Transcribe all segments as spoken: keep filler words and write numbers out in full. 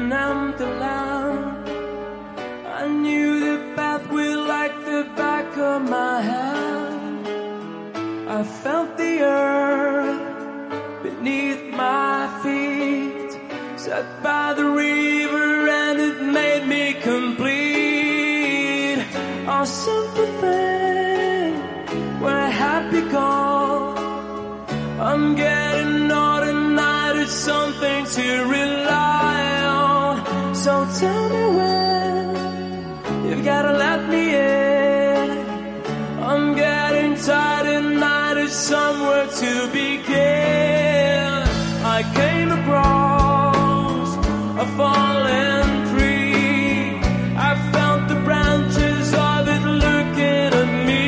an empty land. I knew the pathway like the back of my hand. I felt the earth beneath my feet, sat by the river and it made me complete. Oh, simple thing, where happy gone. I'm getting old and I need something to rely on. So tell me when you've gotta let me in. I'm getting tired and I need somewhere to begin. I came across a fallen tree. I felt the branches of it looking at me.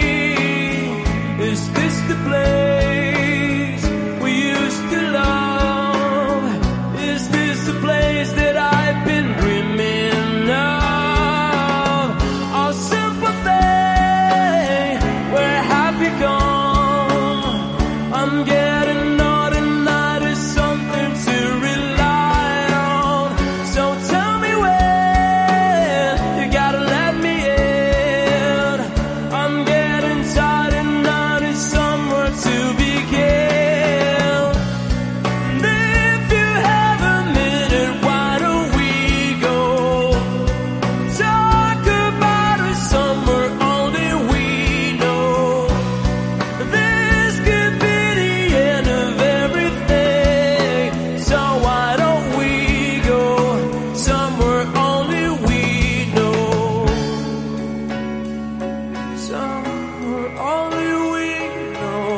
Is this the place we used to love? Is this the place that I've been dreaming of? Oh, sympathy, where have you gone? I'm getting old and I need something to rely on. So tell me when you gotta let me in. I'm getting tired and I need somewhere to begin. And if you have a minute, why don't we go talk about it somewhere only we know? This could be the end of everything. So why don't we go somewhere only we know? Somewhere only we know.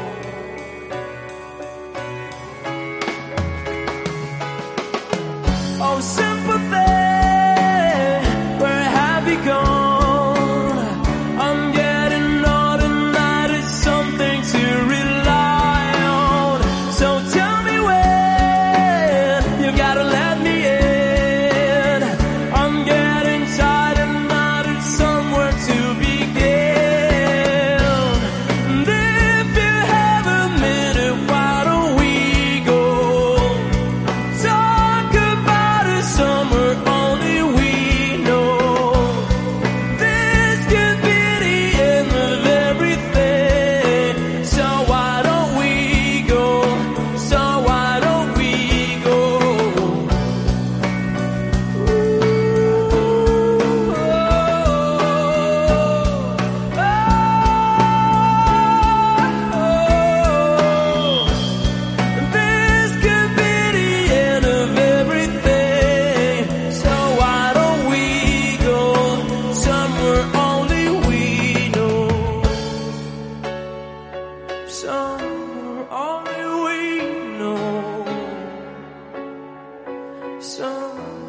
Oh, sympathy, where have you gone? I'm getting old and I need something to rely on. So tell me when you gotta let me in. I'm getting tired and I need somewhere to begin. And if you have a minute, why don't we go talk about it somewhere only we know? This could be the end of everything. So why don't we go? So why don't we go? This could be the end of everything. So why don't we go somewhere only we know? Somewhere only we know. Somewhere